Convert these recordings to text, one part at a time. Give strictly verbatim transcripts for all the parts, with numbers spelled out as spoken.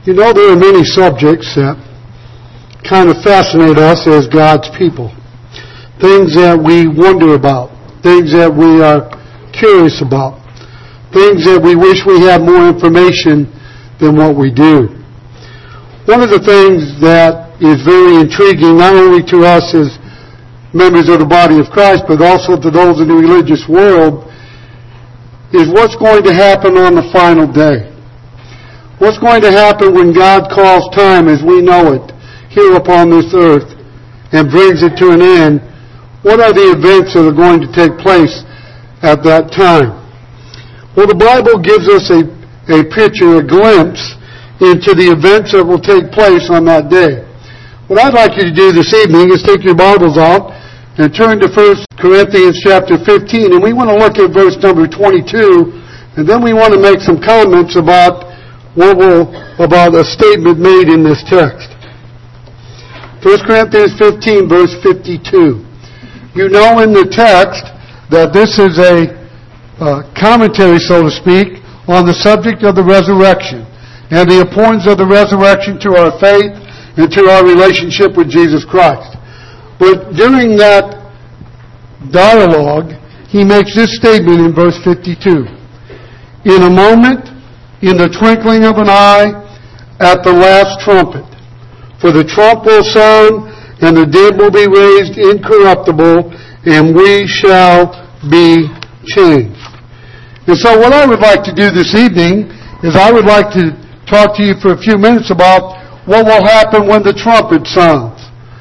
You know, there are many subjects that kind of fascinate us as God's people. Things that we wonder about. Things that we are curious about. Things that we wish we had more information than what we do. One of the things that is very intriguing, not only to us as members of the body of Christ, but also to those in the religious world, is what's going to happen on the final day. What's going to happen when God calls time as we know it here upon this earth and brings it to an end? What are the events that are going to take place at that time? Well, the Bible gives us a, a picture, a glimpse into the events that will take place on that day. What I'd like you to do this evening is take your Bibles out and turn to First Corinthians chapter fifteen, and we want to look at verse number twenty-two, and then we want to make some comments about what will, about a statement made in this text. First Corinthians fifteen, verse fifty-two. You know in the text that this is a uh, commentary, so to speak, on the subject of the resurrection and the importance of the resurrection to our faith and to our relationship with Jesus Christ. But during that dialogue, he makes this statement in verse fifty-two. In a moment, in the twinkling of an eye, at the last trumpet. For the trump will sound, and the dead will be raised incorruptible, and we shall be changed. And so what I would like to do this evening is I would like to talk to you for a few minutes about what will happen when the trumpet sounds.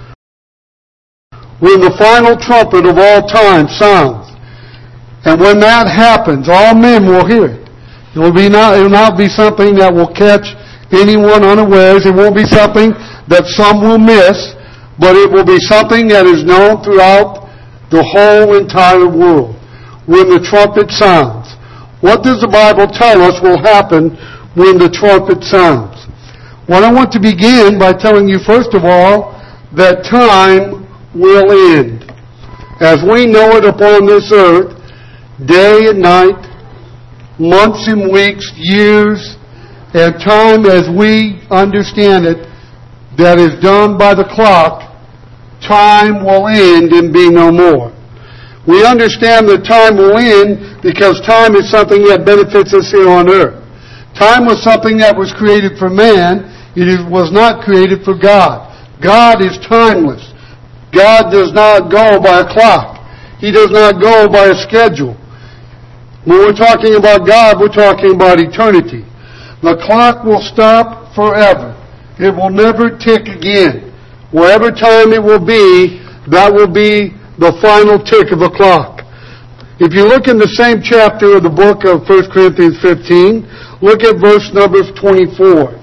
When the final trumpet of all time sounds. And when that happens, all men will hear it. It will be not, it will not be something that will catch anyone unawares. It won't be something that some will miss, but it will be something that is known throughout the whole entire world. When the trumpet sounds. What does the Bible tell us will happen when the trumpet sounds? Well, I want to begin by telling you, first of all, that time will end. As we know it upon this earth, day and night, months and weeks, years, and time as we understand it, that is done by the clock, time will end and be no more. We understand that time will end because time is something that benefits us here on earth. Time was something that was created for man. It was not created for God. God is timeless. God does not go by a clock. He does not go by a schedule. When we're talking about God, we're talking about eternity. The clock will stop forever. It will never tick again. Whatever time it will be, that will be the final tick of the clock. If you look in the same chapter of the book of First Corinthians fifteen, look at verse number twenty-four.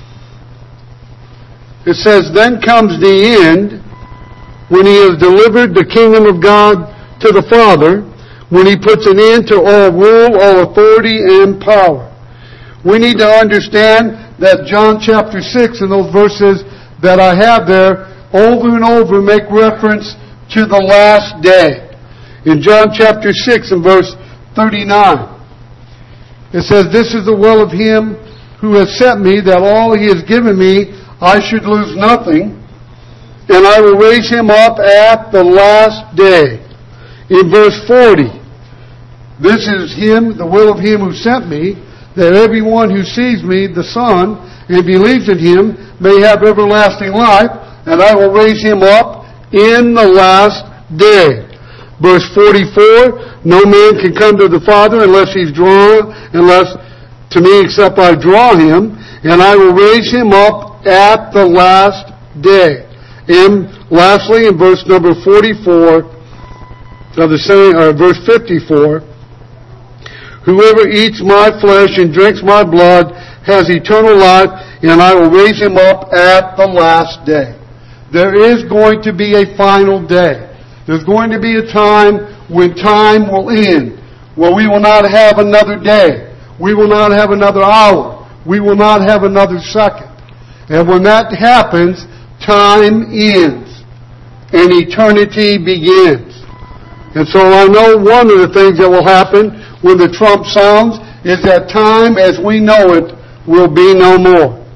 It says, Then comes the end, when he has delivered the kingdom of God to the Father, when he puts an end to all rule, all authority, and power. We need to understand that John chapter six and those verses that I have there over and over make reference to the last day. In John chapter six and verse thirty-nine, it says, This is the will of him who has sent me, that all he has given me I should lose nothing, and I will raise him up at the last day. In verse forty, This is him, the will of him who sent me, that everyone who sees me, the Son, and believes in him, may have everlasting life, and I will raise him up in the last day. Verse forty-four, No man can come to the Father unless he's drawn, unless to me except I draw him, and I will raise him up at the last day. And lastly, in verse number forty-four, of the same, or verse fifty-four, Whoever eats my flesh and drinks my blood has eternal life, and I will raise him up at the last day. There is going to be a final day. There's going to be a time when time will end, where we will not have another day. We will not have another hour. We will not have another second. And when that happens, time ends and eternity begins. And so I know one of the things that will happen when the trump sounds is that time as we know it will be no more.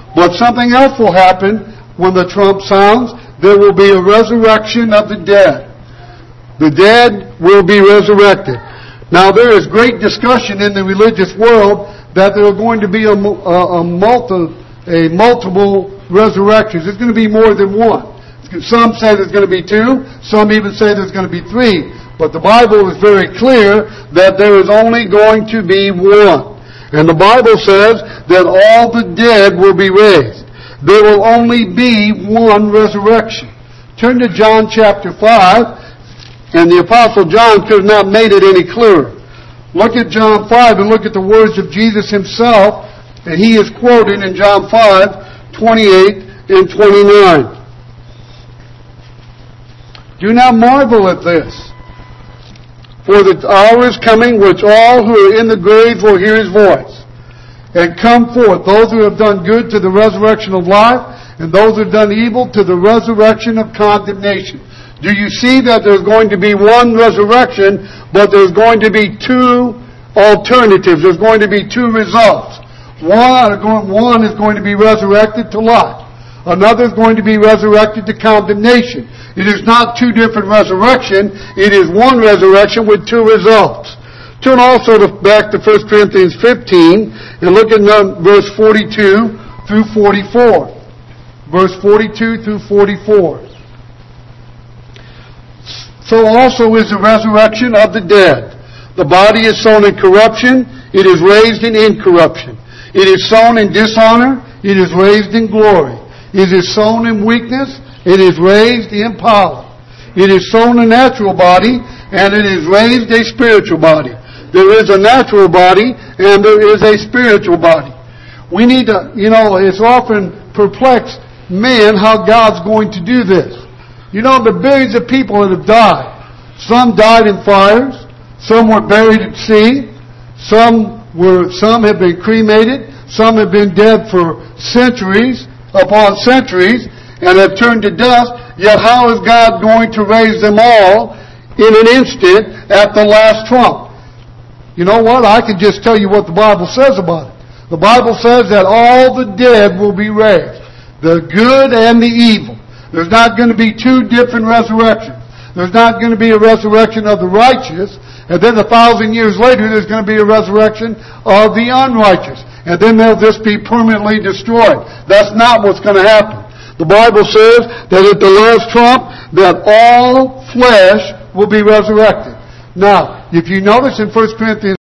But something else will happen when the trump sounds. There will be a resurrection of the dead. The dead will be resurrected. Now, there is great discussion in the religious world that there are going to be a, a, a, multi, a multiple resurrections. There's going to be more than one. Some say there's going to be two. Some even say there's going to be three. But the Bible is very clear that there is only going to be one. And the Bible says that all the dead will be raised. There will only be one resurrection. Turn to John chapter five. And the Apostle John could have not made it any clearer. Look at John five and look at the words of Jesus himself. And he is quoted in John five, twenty-eight and twenty-nine. Do not marvel at this. For the hour is coming which all who are in the grave will hear his voice. And come forth, those who have done good to the resurrection of life, and those who have done evil to the resurrection of condemnation. Do you see that there's going to be one resurrection, but there's going to be two alternatives. There's going to be two results. One, one is going to be resurrected to life. Another is going to be resurrected to condemnation. It is not two different resurrections. It is one resurrection with two results. Turn also to, back to First Corinthians fifteen and look at verse forty-two through forty-four. Verse forty-two through forty-four. So also is the resurrection of the dead. The body is sown in corruption, it is raised in incorruption. It is sown in dishonor, it is raised in glory. It is sown in weakness, it is raised in power. It is sown a natural body, and it is raised a spiritual body. There is a natural body, and there is a spiritual body. We need to, you know, it's often perplexed man how God's going to do this. You know, the billions of people that have died. Some died in fires. Some were buried at sea. Some were, some have been cremated. Some have been dead for centuries upon centuries and have turned to dust. Yet how is God going to raise them all in an instant at the last trump? You know what? I can just tell you what the Bible says about it. The Bible says that all the dead will be raised. The good and the evil. There's not going to be two different resurrections. There's not going to be a resurrection of the righteous, and then a thousand years later there's going to be a resurrection of the unrighteous. And then they'll just be permanently destroyed. That's not what's going to happen. The Bible says that at the last trump, that all flesh will be resurrected. Now, if you notice in First Corinthians,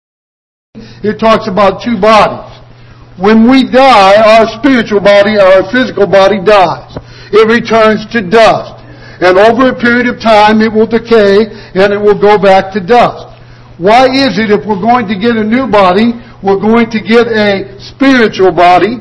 it talks about two bodies. When we die, our spiritual body, our physical body dies. It returns to dust. And over a period of time, it will decay and it will go back to dust. Why is it if we're going to get a new body, we're going to get a spiritual body?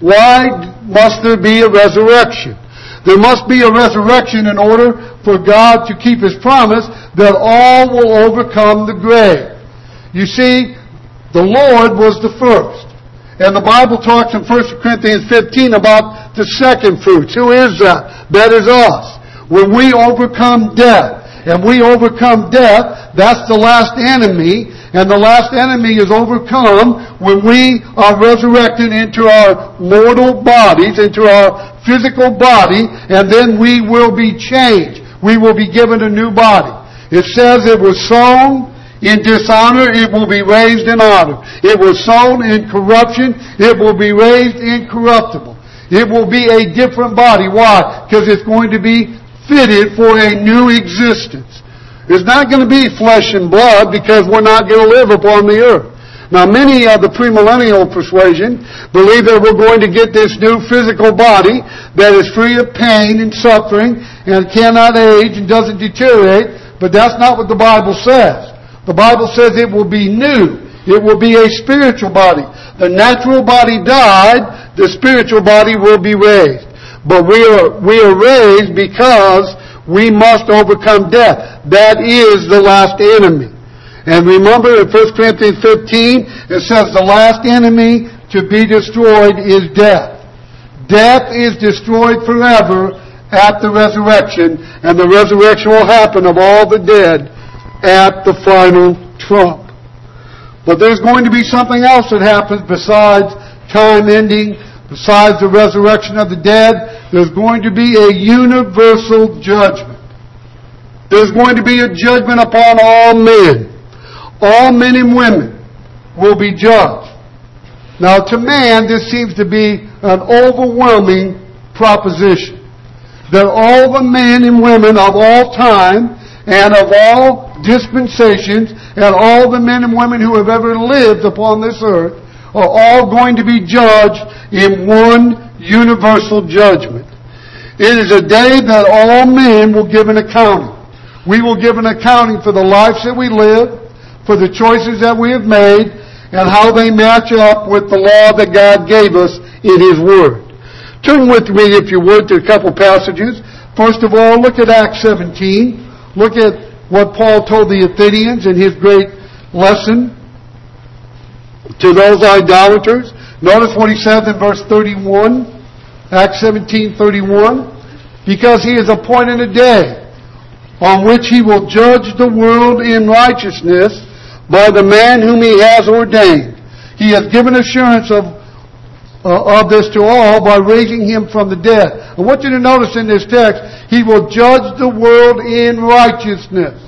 Why must there be a resurrection? There must be a resurrection in order for God to keep His promise that all will overcome the grave. You see, the Lord was the first. And the Bible talks in First Corinthians fifteen about the second fruits. Who is that? That is us. When we overcome death, and we overcome death, that's the last enemy, and the last enemy is overcome when we are resurrected into our mortal bodies, into our physical body, and then we will be changed. We will be given a new body. It says it was sown in dishonor, it will be raised in honor. It was sown in corruption, it will be raised incorruptible. It will be a different body. Why? Because it's going to be fitted for a new existence. It's not going to be flesh and blood because we're not going to live upon the earth. Now, many of the premillennial persuasion believe that we're going to get this new physical body that is free of pain and suffering and cannot age and doesn't deteriorate, but that's not what the Bible says. The Bible says it will be new. It will be a spiritual body. The natural body died, the spiritual body will be raised. But we are, we are raised because we must overcome death. That is the last enemy. And remember in First Corinthians fifteen, it says the last enemy to be destroyed is death. Death is destroyed forever at the resurrection, and the resurrection will happen of all the dead at the final trump. But there's going to be something else that happens besides time ending besides the resurrection of the dead, there's going to be a universal judgment. There's going to be a judgment upon all men. All men and women will be judged. Now, to man, this seems to be an overwhelming proposition. That all the men and women of all time and of all dispensations and all the men and women who have ever lived upon this earth are all going to be judged in one universal judgment. It is a day that all men will give an accounting. We will give an accounting for the lives that we live, for the choices that we have made, and how they match up with the law that God gave us in His Word. Turn with me, if you would, to a couple passages. First of all, look at Acts seventeen. Look at what Paul told the Athenians in his great lesson to those idolaters. Notice what he says in verse thirty-one, Acts seventeen thirty-one. Because He has appointed a day on which He will judge the world in righteousness by the man whom He has ordained. He has given assurance of uh, of this to all by raising Him from the dead. I want you to notice in this text, He will judge the world in righteousness.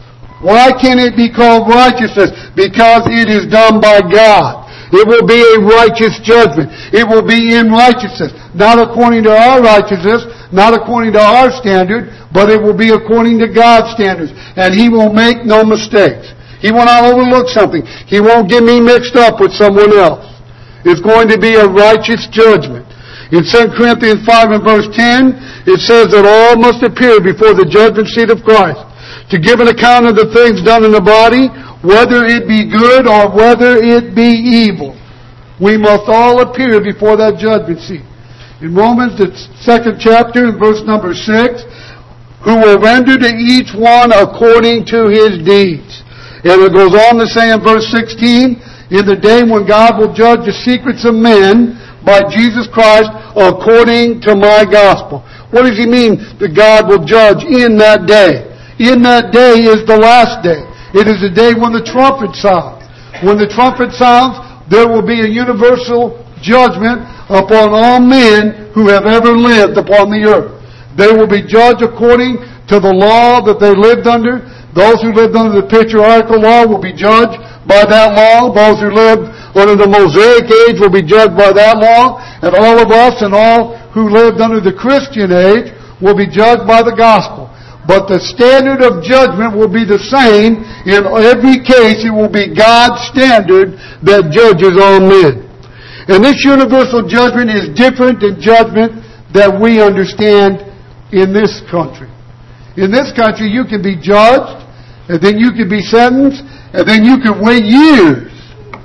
Why can it be called righteousness? Because it is done by God. It will be a righteous judgment. It will be in righteousness. Not according to our righteousness, not according to our standard, but it will be according to God's standards. And He will make no mistakes. He will not overlook something. He won't get me mixed up with someone else. It's going to be a righteous judgment. In Second Corinthians five and verse ten, it says that all must appear before the judgment seat of Christ to give an account of the things done in the body, whether it be good or whether it be evil. We must all appear before that judgment seat. In Romans, the second chapter, in verse number six, who will render to each one according to his deeds. And it goes on to say in verse sixteen, in the day when God will judge the secrets of men by Jesus Christ according to my gospel. What does He mean that God will judge in that day? In that day is the last day. It is the day when the trumpet sounds. When the trumpet sounds, there will be a universal judgment upon all men who have ever lived upon the earth. They will be judged according to the law that they lived under. Those who lived under the patriarchal law will be judged by that law. Those who lived under the Mosaic age will be judged by that law. And all of us and all who lived under the Christian age will be judged by the gospel. But the standard of judgment will be the same. In every case, it will be God's standard that judges all men. And this universal judgment is different than judgment that we understand in this country. In this country, you can be judged, and then you can be sentenced, and then you can wait years.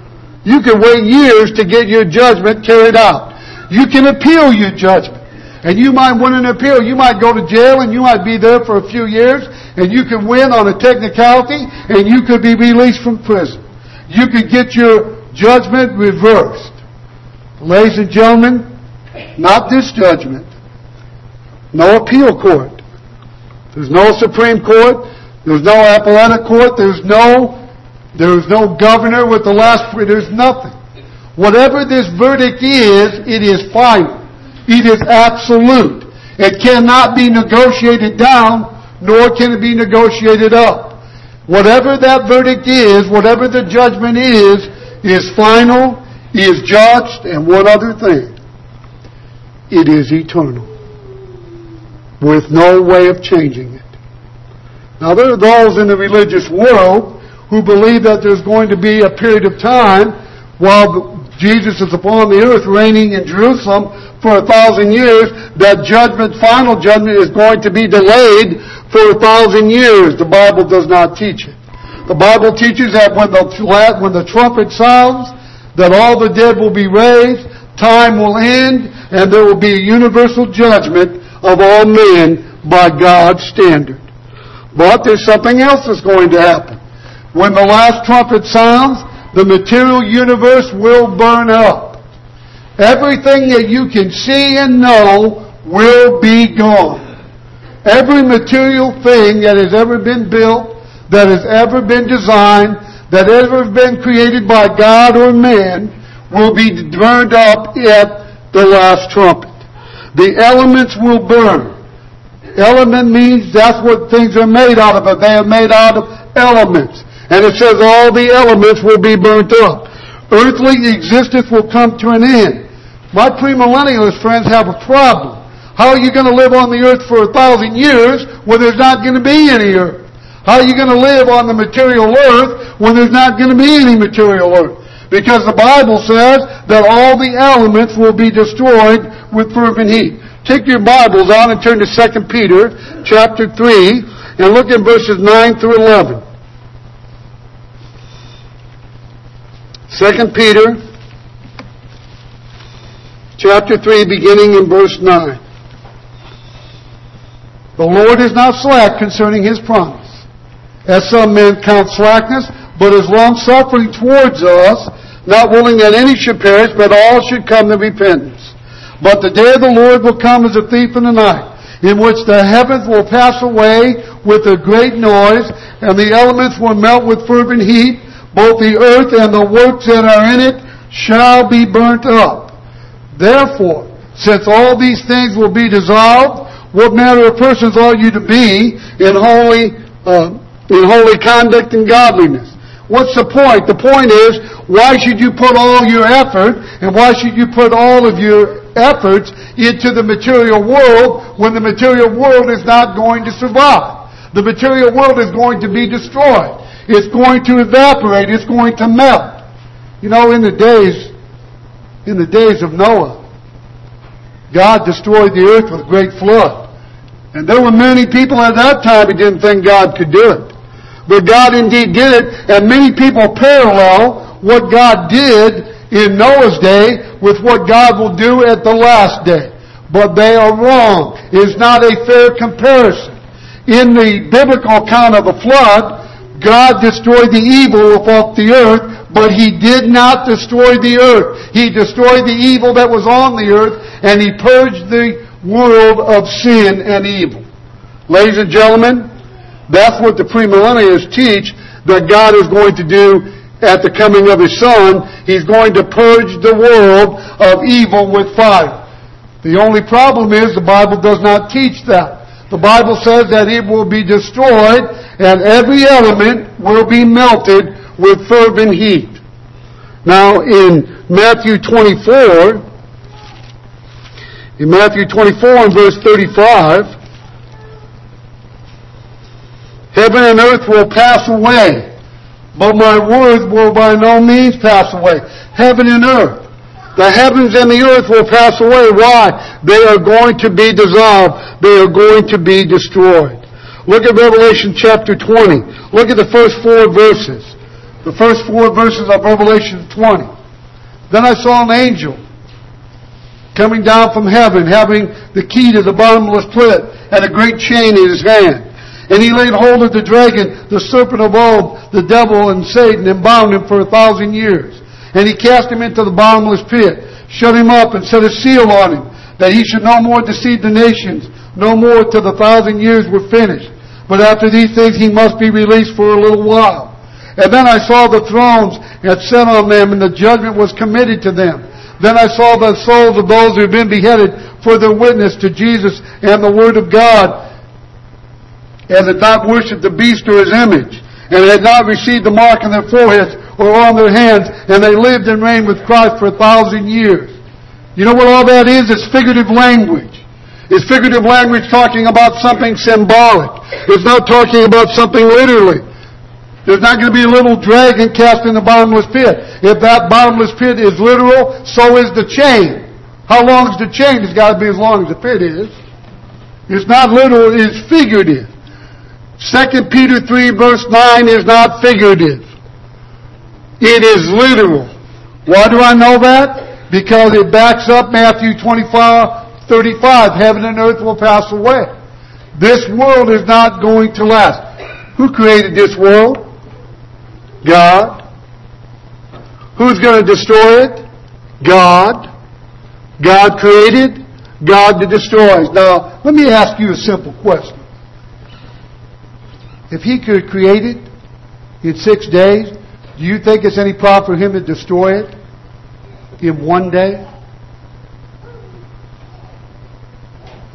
You can wait years to get your judgment carried out. You can appeal your judgment. And you might win an appeal. You might go to jail and you might be there for a few years, and you can win on a technicality, and you could be released from prison. You could get your judgment reversed. Ladies and gentlemen, not this judgment. No appeal court. There's no Supreme Court. There's no appellate court. There's no, there's no governor with the last, there's nothing. Whatever this verdict is, it is final. It is absolute. It cannot be negotiated down, nor can it be negotiated up. Whatever that verdict is, whatever the judgment is, is final, is judged, and one other thing. It is eternal, with no way of changing it. Now, there are those in the religious world who believe that there's going to be a period of time while Jesus is upon the earth reigning in Jerusalem for a thousand years, that judgment, final judgment, is going to be delayed for a thousand years. The Bible does not teach it. The Bible teaches that when the, when the trumpet sounds, that all the dead will be raised, time will end, and there will be a universal judgment of all men by God's standard. But there's something else that's going to happen. When the last trumpet sounds, the material universe will burn up. Everything that you can see and know will be gone. Every material thing that has ever been built, that has ever been designed, that has ever been created by God or man, will be burned up at the last trumpet. The elements will burn. Element means that's what things are made out of, but they are made out of elements. And it says all the elements will be burnt up. Earthly existence will come to an end. My premillennialist friends have a problem. How are you going to live on the earth for a thousand years when there's not going to be any earth? How are you going to live on the material earth when there's not going to be any material earth? Because the Bible says that all the elements will be destroyed with fervent heat. Take your Bibles out and turn to Second Peter chapter three and look at verses nine through eleven. Second Peter chapter three, beginning in verse nine. The Lord is not slack concerning His promise, as some men count slackness, but is long-suffering towards us, not willing that any should perish, but all should come to repentance. But the day of the Lord will come as a thief in the night, in which the heavens will pass away with a great noise, and the elements will melt with fervent heat. Both the earth and the works that are in it shall be burnt up. Therefore, since all these things will be dissolved, what manner of persons are you to be in holy, uh, in holy conduct and godliness? What's the point? The point is, why should you put all your effort, and why should you put all of your efforts into the material world when the material world is not going to survive? The material world is going to be destroyed. It's going to evaporate. It's going to melt. You know, in the days, in the days of Noah, God destroyed the earth with a great flood. And there were many people at that time who didn't think God could do it. But God indeed did it, and many people parallel what God did in Noah's day with what God will do at the last day. But they are wrong. It is not a fair comparison. In the biblical account of the flood, God destroyed the evil off the earth, but He did not destroy the earth. He destroyed the evil that was on the earth, and He purged the world of sin and evil. Ladies and gentlemen, that's what the premillennialists teach that God is going to do at the coming of His Son. He's going to purge the world of evil with fire. The only problem is the Bible does not teach that. The Bible says that it will be destroyed and every element will be melted with fervent heat. Now in Matthew twenty-four, in Matthew twenty-four and verse thirty-five, heaven and earth will pass away, but my words will by no means pass away. Heaven and earth. The heavens and the earth will pass away. Why? They are going to be dissolved. They are going to be destroyed. Look at Revelation chapter twenty. Look at the first four verses. The first four verses of Revelation twenty. Then I saw an angel coming down from heaven, having the key to the bottomless pit and a great chain in his hand. And he laid hold of the dragon, the serpent of old, the devil and Satan, and bound him for a thousand years. And he cast him into the bottomless pit, shut him up, and set a seal on him, that he should no more deceive the nations, no more till the thousand years were finished. But after these things he must be released for a little while. And then I saw the thrones and sat on them, and the judgment was committed to them. Then I saw the souls of those who had been beheaded for their witness to Jesus and the word of God, and had not worshipped the beast or his image, and had not received the mark on their foreheads or on their hands, and they lived and reigned with Christ for a thousand years. You know what all that is? It's figurative language. It's figurative language talking about something symbolic. It's not talking about something literally. There's not going to be a little dragon cast in the bottomless pit. If that bottomless pit is literal, so is the chain. How long is the chain? It's got to be as long as the pit is. It's not literal, it's figurative. Second Peter three verse nine is not figurative. It is literal. Why do I know that? Because it backs up Matthew twenty-five thirty-five. Heaven and earth will pass away. This world is not going to last. Who created this world? God. Who's going to destroy it? God. God created, God to destroy. Now, let me ask you a simple question. If He could create it in six days, do you think it's any problem for Him to destroy it in one day?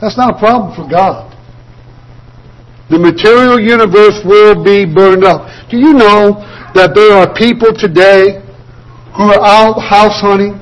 That's not a problem for God. The material universe will be burned up. Do you know that there are people today who are out house hunting,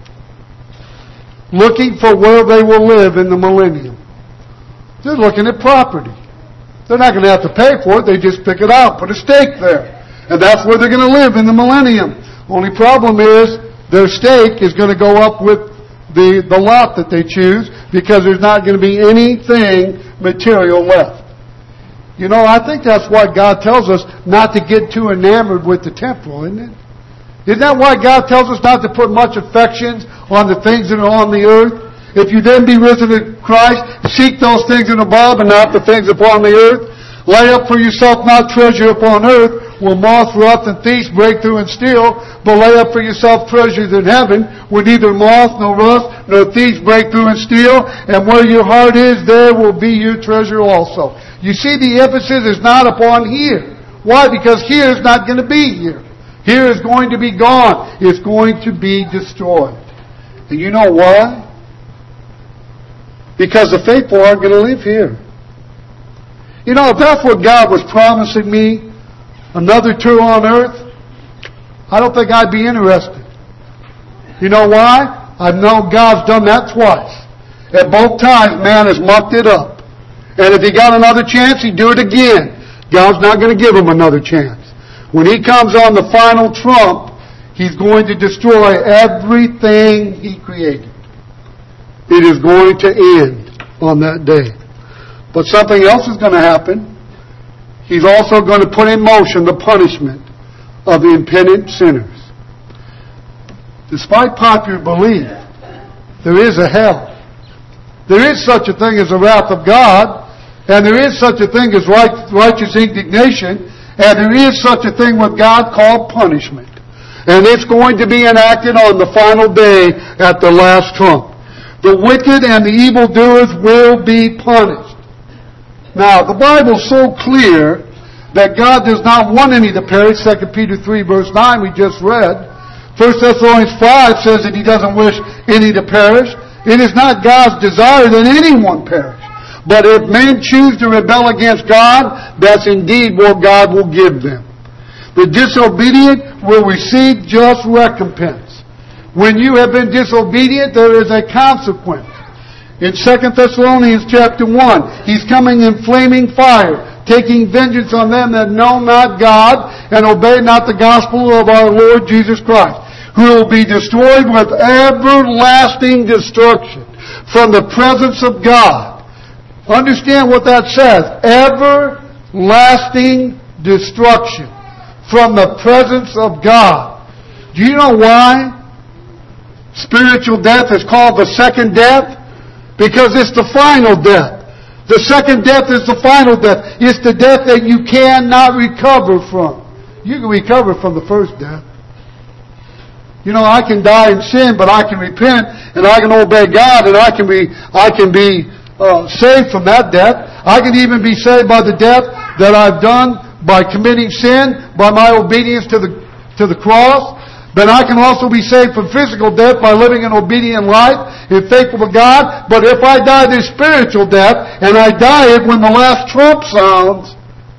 looking for where they will live in the millennium? They're looking at property. They're not going to have to pay for it. They just pick it out, put a stake there. And that's where they're going to live in the millennium. Only problem is their stake is going to go up with the, the lot that they choose, because there's not going to be anything material left. You know, I think that's why God tells us not to get too enamored with the temporal, isn't it? Isn't that why God tells us not to put much affections on the things that are on the earth? If you then be risen in Christ, seek those things in above and not the things upon the earth. Lay up for yourself not treasure upon earth, where moth, rust, and thieves break through and steal, but lay up for yourself treasures in heaven, where neither moth, nor rust, nor thieves break through and steal, and where your heart is, there will be your treasure also. You see, the emphasis is not upon here. Why? Because here is not going to be here. Here is going to be gone. It's going to be destroyed. And you know why? Because the faithful aren't going to live here. You know, if that's what God was promising me, another tour on earth, I don't think I'd be interested. You know why? I know God's done that twice. At both times, man has mucked it up. And if he got another chance, he'd do it again. God's not going to give him another chance. When he comes on the final trump, he's going to destroy everything he created. It is going to end on that day. But something else is going to happen. He's also going to put in motion the punishment of the impenitent sinners. Despite popular belief, there is a hell. There is such a thing as the wrath of God, and there is such a thing as right, righteous indignation, and there is such a thing with God called punishment. And it's going to be enacted on the final day at the last trump. The wicked and the evildoers will be punished. Now, the Bible's so clear that God does not want any to perish. Second Peter three verse nine we just read. First Thessalonians five says that He doesn't wish any to perish. It is not God's desire that anyone perish. But if men choose to rebel against God, that's indeed what God will give them. The disobedient will receive just recompense. When you have been disobedient, there is a consequence. In Second Thessalonians chapter one, He's coming in flaming fire, taking vengeance on them that know not God and obey not the gospel of our Lord Jesus Christ, who will be destroyed with everlasting destruction from the presence of God. Understand what that says. Everlasting destruction from the presence of God. Do you know why spiritual death is called the second death? Because it's the final death. The second death is the final death. It's the death that you cannot recover from. You can recover from the first death. You know, I can die in sin, but I can repent and I can obey God, and I can be, I can be uh, saved from that death. I can even be saved by the death that I've done by committing sin, by my obedience to the to the cross. But I can also be saved from physical death by living an obedient life and faithful to God. But if I die this spiritual death, and I die it when the last trump sounds,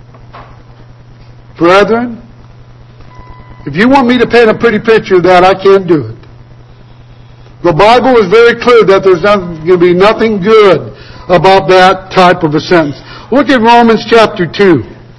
brethren, if you want me to paint a pretty picture of that, I can't do it. The Bible is very clear that there's going to be nothing good about that type of a sentence. Look at Romans chapter two.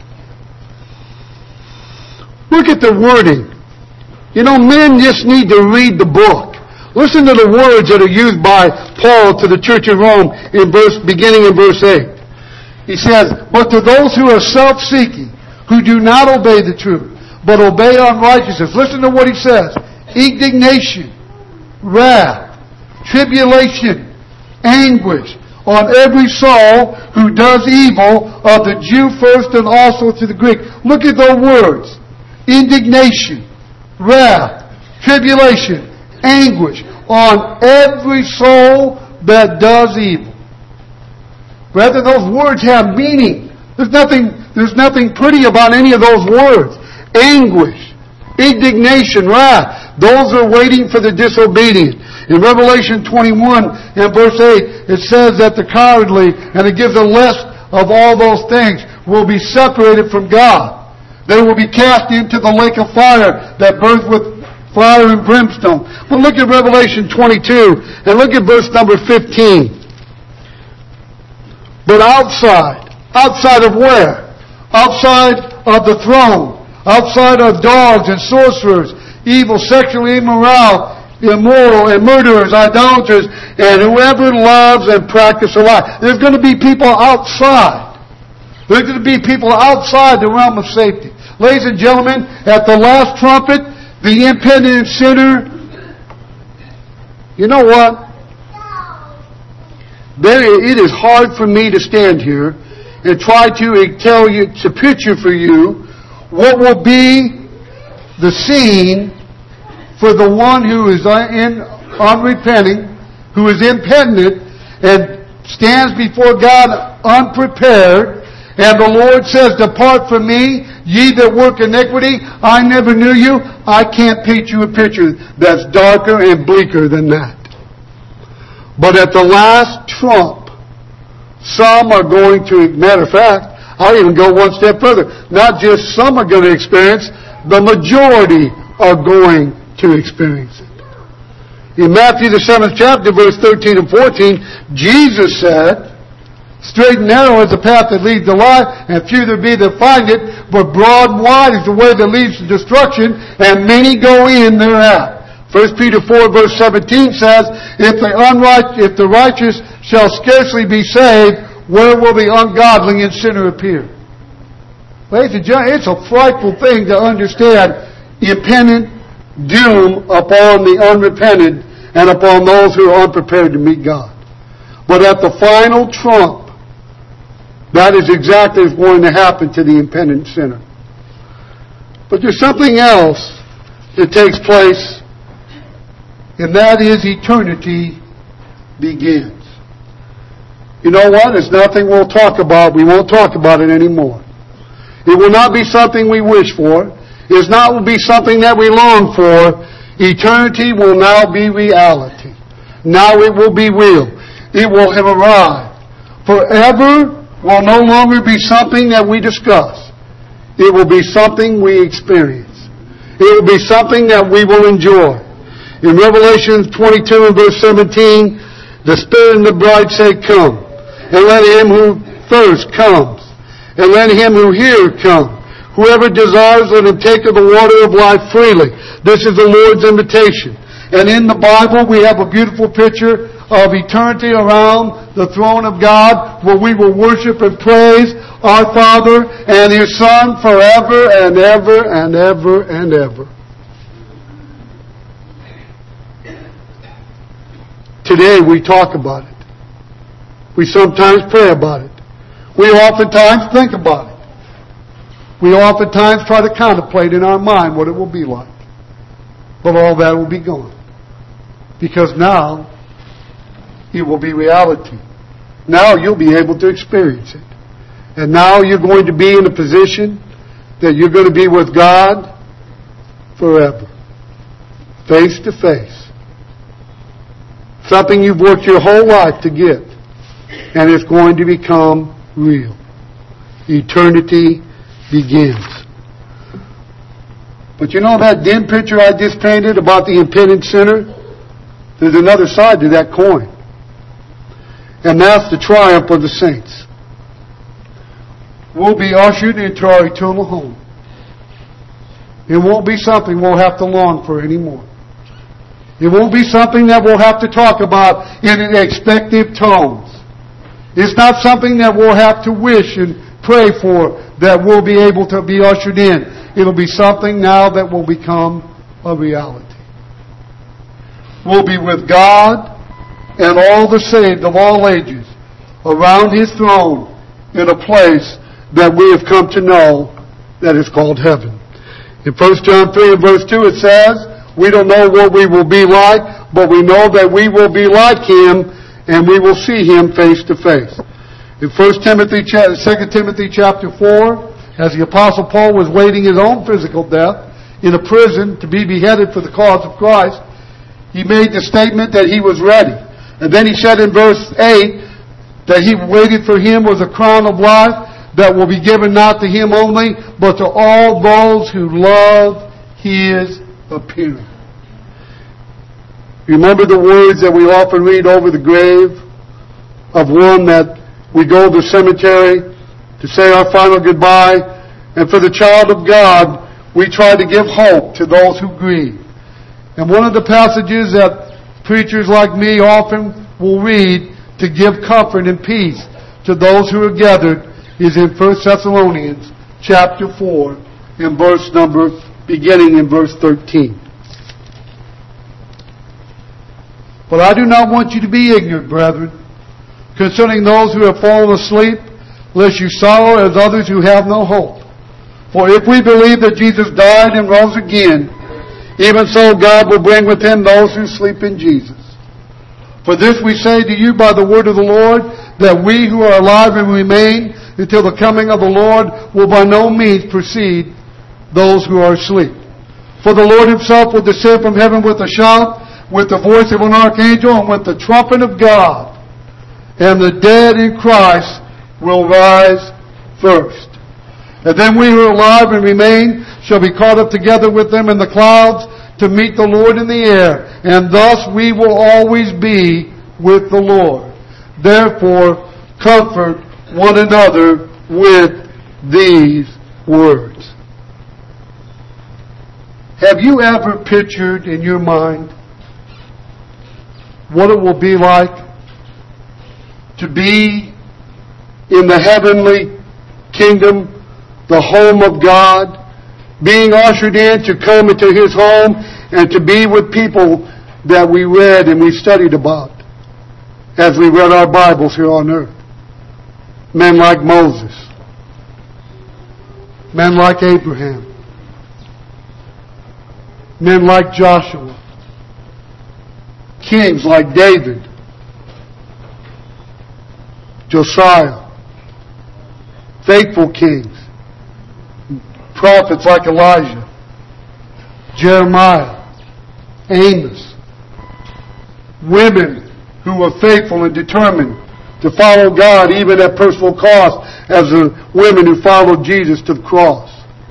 Look at the wording. You know, men just need to read the book. Listen to the words that are used by Paul to the church in Rome in verse, beginning in verse eight. He says, "But to those who are self-seeking, who do not obey the truth, but obey unrighteousness," listen to what he says, "indignation, wrath, tribulation, anguish on every soul who does evil, of the Jew first and also to the Greek." Look at those words. Indignation, wrath, tribulation, anguish on every soul that does evil. Rather, those words have meaning. There's nothing, there's nothing pretty about any of those words. Anguish, indignation, wrath. Those are waiting for the disobedient. In Revelation twenty-one and verse eight, it says that the cowardly, and it gives a list of all those things, will be separated from God. They will be cast into the lake of fire that burns with fire and brimstone. But look at Revelation twenty-two and look at verse number fifteen. But outside, outside of where? Outside of the throne, outside of dogs and sorcerers, evil, sexually immoral, immoral, and murderers, idolaters, and whoever loves and practices a lie. There's going to be people outside. There's going to be people outside the realm of safety. Ladies and gentlemen, at the last trumpet, the impenitent sinner, you know what? There, it is hard for me to stand here and try to tell you, to picture for you what will be the scene for the one who is in unrepenting, who is impenitent, and stands before God unprepared, and the Lord says, "Depart from me, ye that work iniquity, I never knew you." I can't paint you a picture that's darker and bleaker than that. But at the last trump, some are going to, matter of fact, I'll even go one step further. Not just some are going to experience, the majority are going to experience it. In Matthew the seventh chapter, verse thirteen and fourteen, Jesus said, "Straight and narrow is the path that leads to life, and few there be that find it, but broad and wide is the way that leads to destruction, and many go in thereat." First Peter four verse seventeen says, if the unright, if the righteous shall scarcely be saved, where will the ungodly and sinner appear? Ladies and gentlemen, it's a frightful thing to understand impending doom upon the unrepentant and upon those who are unprepared to meet God. But at the final trump, that is exactly what's going to happen to the impenitent sinner. But there's something else that takes place, and that is eternity begins. You know what? It's nothing we'll talk about. We won't talk about it anymore. It will not be something we wish for. It's not will be something that we long for. Eternity will now be reality. Now it will be real. It will have arrived. Forever will no longer be something that we discuss. It will be something we experience. It will be something that we will enjoy. In Revelation twenty-two and verse seventeen, the Spirit and the bride say, "Come." And let him who thirsts comes. And let him who hears come. Whoever desires, let him take of the water of life freely. This is the Lord's invitation. And in the Bible, we have a beautiful picture of eternity around the throne of God, where we will worship and praise our Father and His Son forever and ever and ever and ever. Today we talk about it. We sometimes pray about it. We oftentimes think about it. We oftentimes try to contemplate in our mind what it will be like. But all that will be gone. Because now, it will be reality. Now you'll be able to experience it. And now you're going to be in a position that you're going to be with God forever. Face to face. Something you've worked your whole life to get. And it's going to become real. Eternity begins. But you know that dim picture I just painted about the impenitent sinner? There's another side to that coin. And that's the triumph of the saints. We'll be ushered into our eternal home. It won't be something we'll have to long for anymore. It won't be something that we'll have to talk about in expectant tones. It's not something that we'll have to wish and pray for that we'll be able to be ushered in. It'll be something now that will become a reality. We'll be with God and all the saved of all ages around His throne in a place that we have come to know that is called heaven. In First John three and verse two it says, we don't know what we will be like, but we know that we will be like Him and we will see Him face to face. In First Timothy, Second Timothy chapter four, as the Apostle Paul was waiting his own physical death, in a prison to be beheaded for the cause of Christ, he made the statement that he was ready. And then he said in verse eight that he waited for him was a crown of life that will be given not to him only, but to all those who love his appearing. Remember the words that we often read over the grave of one that we go to the cemetery to say our final goodbye. And for the child of God, we try to give hope to those who grieve. And one of the passages that preachers like me often will read to give comfort and peace to those who are gathered is in First Thessalonians chapter four in verse number, beginning in verse thirteen. But I do not want you to be ignorant, brethren, concerning those who have fallen asleep, lest you sorrow as others who have no hope. For if we believe that Jesus died and rose again, even so God will bring with him those who sleep in Jesus. For this we say to you by the word of the Lord, that we who are alive and remain until the coming of the Lord will by no means precede those who are asleep. For the Lord himself will descend from heaven with a shout, with the voice of an archangel, and with the trumpet of God. And the dead in Christ will rise first. And then we who are alive and remain shall be caught up together with them in the clouds to meet the Lord in the air. And thus we will always be with the Lord. Therefore, comfort one another with these words. Have you ever pictured in your mind what it will be like to be in the heavenly kingdom, the home of God, being ushered in to come into his home and to be with people that we read and we studied about as we read our Bibles here on earth? Men like Moses, men like Abraham, men like Joshua, kings like David, Josiah, faithful kings, prophets like Elijah, Jeremiah, Amos, women who were faithful and determined to follow God even at personal cost, as the women who followed Jesus to the cross.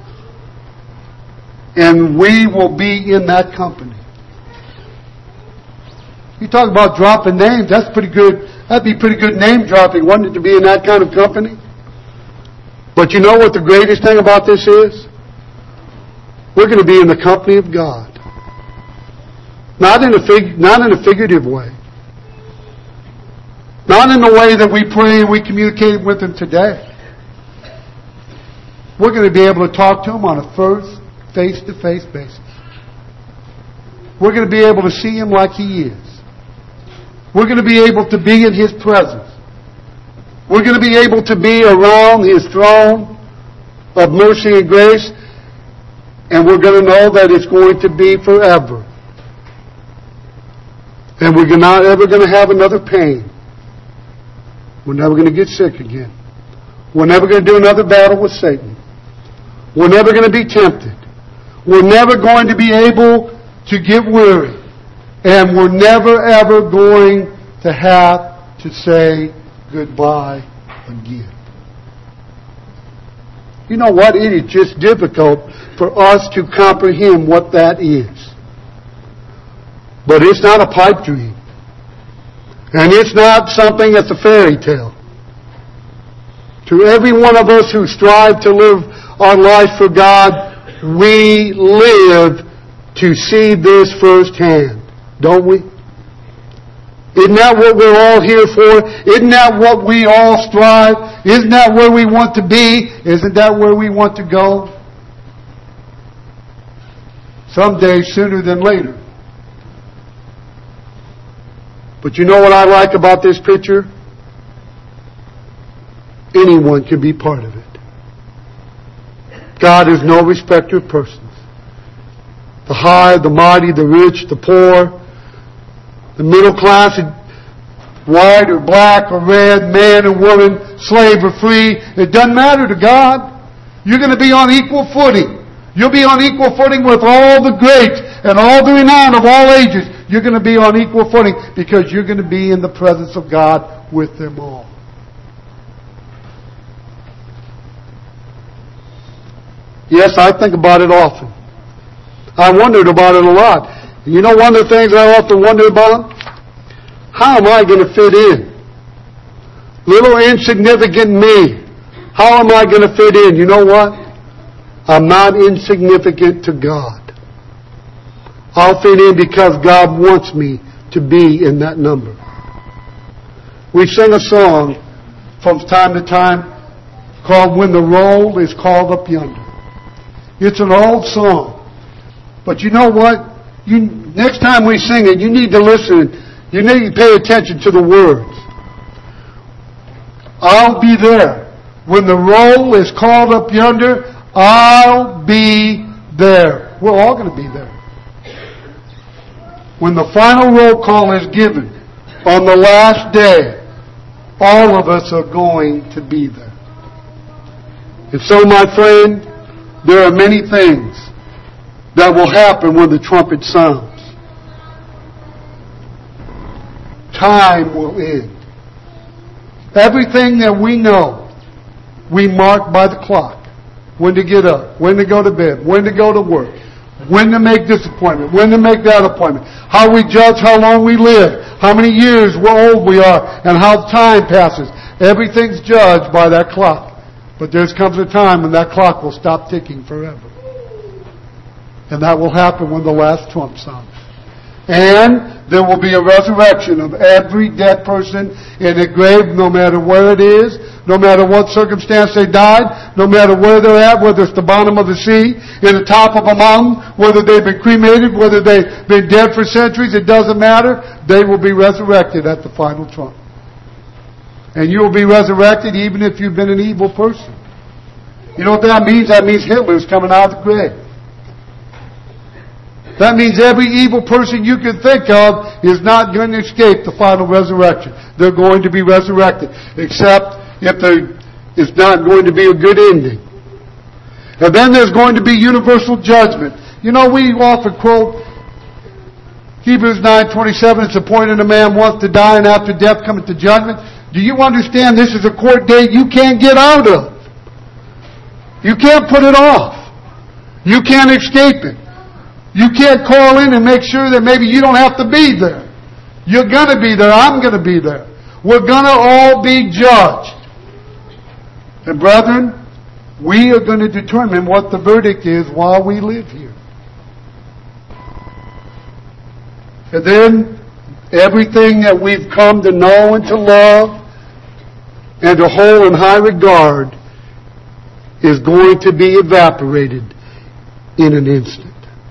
And we will be in that company. You talk about dropping names, that's pretty good. That'd be pretty good name dropping, wouldn't it, to be in that kind of company? But you know what the greatest thing about this is? We're going to be in the company of God. Not in a fig, not in a figurative way. Not in the way that we pray and we communicate with Him today. We're going to be able to talk to Him on a first face-to-face basis. We're going to be able to see Him like He is. We're going to be able to be in His presence. We're going to be able to be around His throne of mercy and grace. And we're going to know that it's going to be forever. And we're not ever going to have another pain. We're never going to get sick again. We're never going to do another battle with Satan. We're never going to be tempted. We're never going to be able to get weary. And we're never ever going to have to say goodbye again. You know what? It is just difficult for us to comprehend what that is. But it's not a pipe dream. And it's not something that's a fairy tale. To every one of us who strive to live our life for God, we live to see this firsthand, don't we? Isn't that what we're all here for? Isn't that what we all strive? Isn't that where we want to be? Isn't that where we want to go? Someday, sooner than later. But you know what I like about this picture? Anyone can be part of it. God is no respecter of persons. The high, the mighty, the rich, the poor, the middle class, white or black or red, man or woman, slave or free, it doesn't matter to God. You're going to be on equal footing. You'll be on equal footing with all the greats and all the renown of all ages. You're going to be on equal footing because you're going to be in the presence of God with them all. Yes, I think about it often. I wondered about it a lot. You know one of the things I often wonder about? How am I going to fit in? Little insignificant me. How am I going to fit in? You know what? I'm not insignificant to God. I'll fit in because God wants me to be in that number. We sing a song from time to time called When the Roll is Called Up Yonder. It's an old song. But you know what? You, next time we sing it, you need to listen. You need to pay attention to the words. I'll be there. When the roll is called up yonder, I'll be there. We're all going to be there. When the final roll call is given on the last day, all of us are going to be there. And so, my friend, there are many things that will happen when the trumpet sounds. Time will end. Everything that we know, we mark by the clock. When to get up, when to go to bed, when to go to work, when to make this appointment, when to make that appointment, how we judge how long we live, how many years, how old we are, and how time passes. Everything's judged by that clock. But there comes a time when that clock will stop ticking forever. And that will happen when the last trump sounds. And there will be a resurrection of every dead person in the grave, no matter where it is, no matter what circumstance they died, no matter where they're at, whether it's the bottom of the sea, in the top of a mountain, whether they've been cremated, whether they've been dead for centuries, it doesn't matter. They will be resurrected at the final trump. And you will be resurrected even if you've been an evil person. You know what that means? That means Hitler's coming out of the grave. That means every evil person you can think of is not going to escape the final resurrection. They're going to be resurrected. Except if there is not going to be a good ending. And then there's going to be universal judgment. You know, we often quote Hebrews nine twenty-seven, it's appointed a man once to die, and after death cometh the judgment. Do you understand this is a court date you can't get out of? You can't put it off. You can't escape it. You can't call in and make sure that maybe you don't have to be there. You're going to be there. I'm going to be there. We're going to all be judged. And brethren, we are going to determine what the verdict is while we live here. And then everything that we've come to know and to love and to hold in high regard is going to be evaporated in an instant.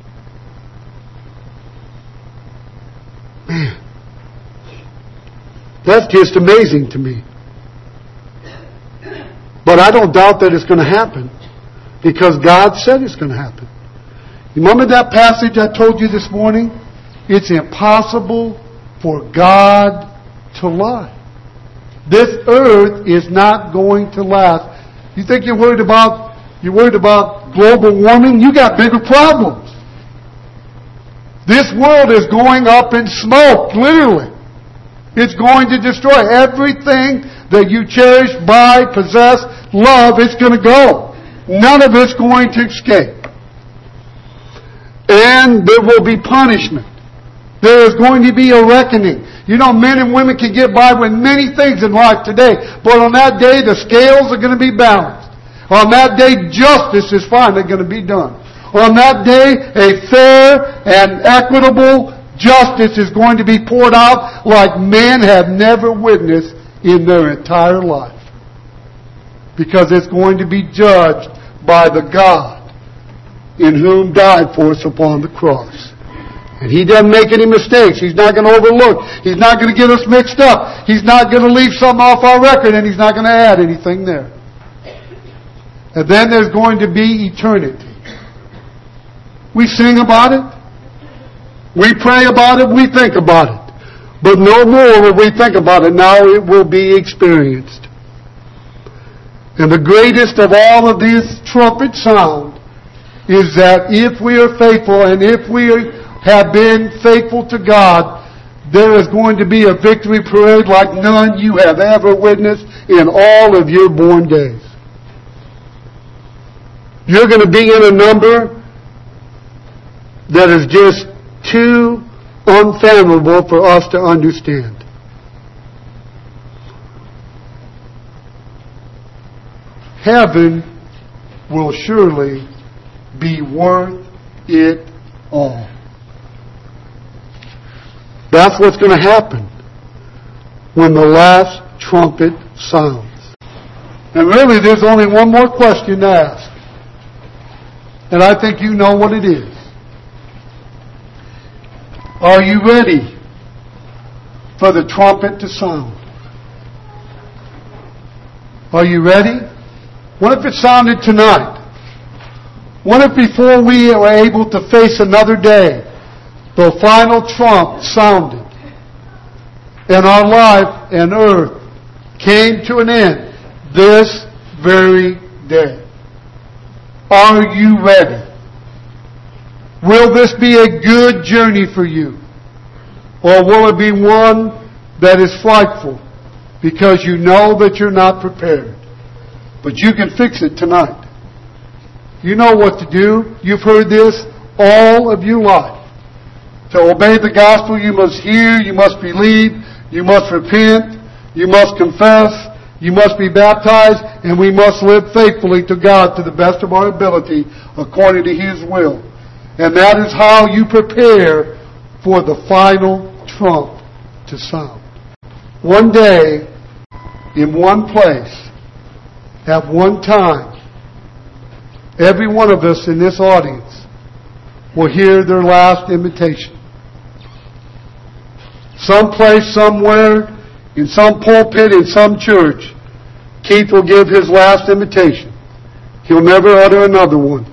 Man, that's just amazing to me. But I don't doubt that it's going to happen because God said it's going to happen. You remember that passage I told you this morning? It's impossible for God to lie. This earth is not going to last. You think you're worried about you're worried about global warming? You got bigger problems. This world is going up in smoke, literally. It's going to destroy everything that you cherish, buy, possess, love. It's going to go. None of it's going to escape. And there will be punishment. There is going to be a reckoning. You know, men and women can get by with many things in life today, but on that day, the scales are going to be balanced. On that day, justice is finally going to be done. On that day, a fair and equitable justice is going to be poured out like men have never witnessed in their entire life. Because it's going to be judged by the God in whom died for us upon the cross. And He doesn't make any mistakes. He's not going to overlook. He's not going to get us mixed up. He's not going to leave something off our record, and He's not going to add anything there. And then there's going to be eternity. We sing about it. We pray about it. We think about it. But no more will we think about it. Now it will be experienced. And the greatest of all of these trumpet sound is that if we are faithful and if we have been faithful to God, there is going to be a victory parade like none you have ever witnessed in all of your born days. You're going to be in a number that is just too unfathomable for us to understand. Heaven will surely be worth it all. That's what's going to happen when the last trumpet sounds. And really, there's only one more question to ask. And I think you know what it is. Are you ready for the trumpet to sound? Are you ready? What if it sounded tonight? What if before we were able to face another day, the final trump sounded and our life and earth came to an end this very day? Are you ready? Will this be a good journey for you? Or will it be one that is frightful because you know that you're not prepared? But you can fix it tonight. You know what to do. You've heard this all of your life. To obey the gospel, you must hear, you must believe, you must repent, you must confess, you must be baptized, and we must live faithfully to God to the best of our ability according to His will. And that is how you prepare for the final trump to sound. One day, in one place, at one time, every one of us in this audience will hear their last invitation. Someplace, somewhere, in some pulpit, in some church, Keith will give his last invitation. He'll never utter another one.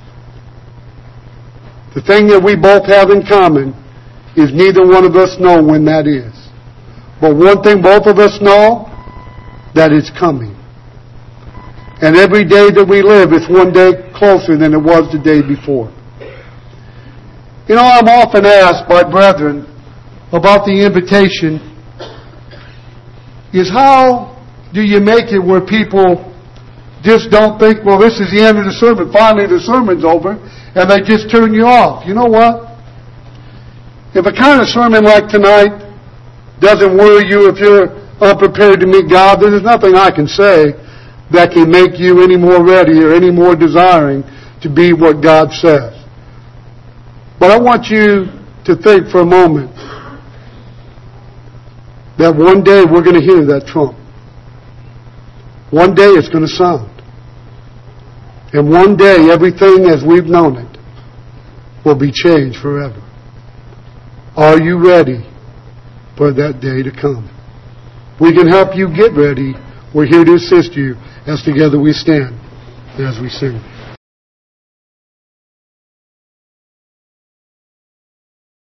The thing that we both have in common is neither one of us know when that is. But one thing both of us know, that it's coming. And every day that we live is one day closer than it was the day before. You know, I'm often asked by brethren about the invitation is how do you make it where people just don't think, well, this is the end of the sermon. Finally, the sermon's over, and they just turn you off. You know what? If a kind of sermon like tonight doesn't worry you if you're unprepared to meet God, there's nothing I can say that can make you any more ready or any more desiring to be what God says. But I want you to think for a moment that one day we're going to hear that trump. One day it's going to sound. And one day everything as we've known it will be changed forever. Are you ready for that day to come? We can help you get ready. We're here to assist you as together we stand as we sing.